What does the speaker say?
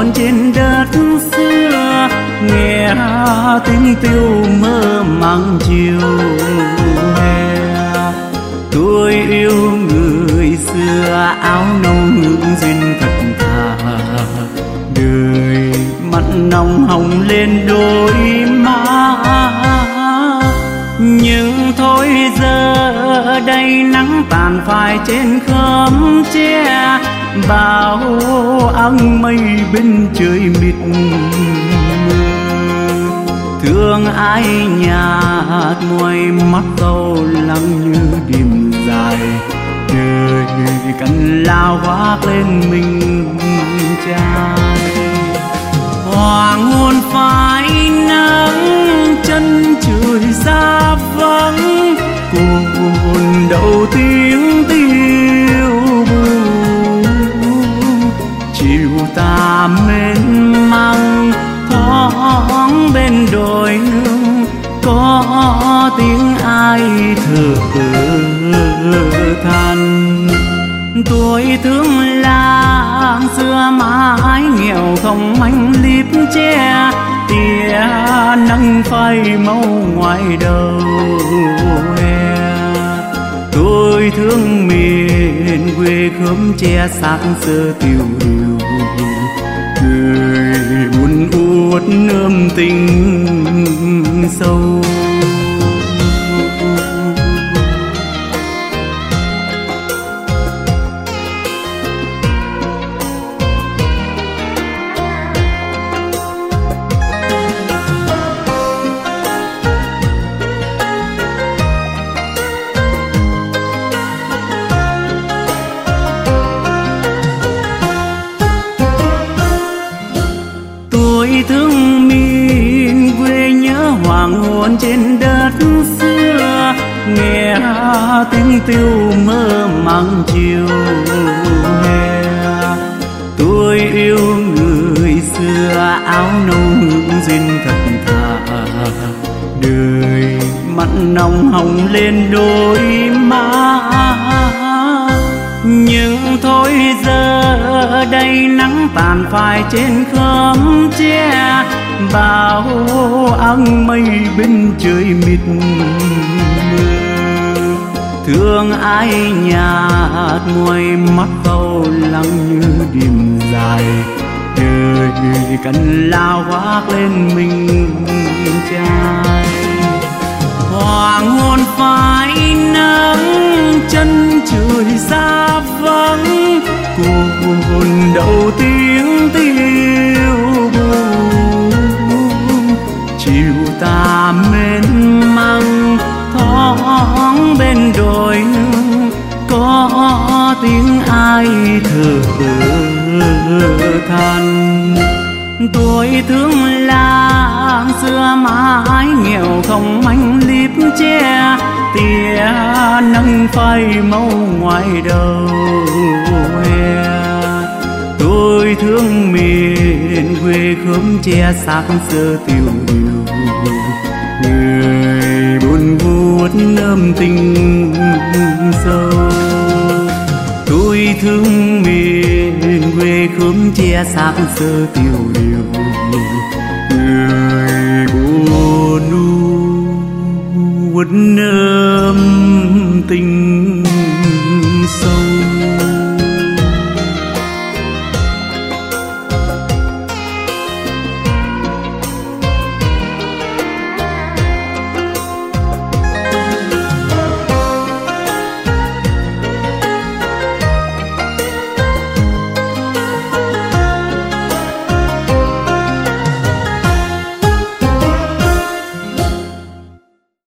hồn trên đất xưa, nghe tiếng tiêu mơ màng chiều hè. Tôi yêu người xưa áo nâu hương duyên thật thà, đời mắt nồng hồng lên đôi má. Nhưng thôi giờ đây nắng tàn phai trên khóm tre, bao áng mây bên trời mịt mờ. Thương ai nhạt môi mắt câu lắng như đêm dài, đời cành lao khoác lên mình trai. Hoàng hôn phai nắng chân trời xa vắng, cuồn đầu tiếng tiêu buồn. Chiều tà mênh mang thoáng bên đồi nương, có tiếng ai thở than. Tuổi thương làng xưa mãi nghèo không manh líp che, tia nắng phai màu ngoài đầu hè. Tôi thương miền quê khóm tre xác xơ tiêu điều, người buồn uất ươm tình sâu. Tôi thương miền quê nhớ hoàng hôn trên đất xưa, nghe tiếng tiêu mơ màng chiều hè. Tôi yêu người xưa áo nâu hương duyên thật thà, đời mắt nồng hồng lên đôi má. Nhưng thôi giờ đây nắng tàn phai trên khóm tre, bao áng mây bên trời mịt mờ. Thương ai nhạt môi mắt câu lắng như đêm dài, đời cành lao khoác lên mình trai. Hoàng hôn phai nắng chân trời xa vắng, cuồn đầu tiếng tiêu buồn. Chiều tà mênh mang thoáng bên đồi nương, có tiếng ai thở than. Tuổi thương làng xưa mãi nghèo không manh líp che, tia nắng phai màu ngoài đầu hè. Tôi thương miền quê khóm tre xác xơ tiêu điều, người buồn vuốt ươm tình sâu. Tôi thương miền quê khóm tre xác xơ tiêu điều, người buồn vuốt ươm tình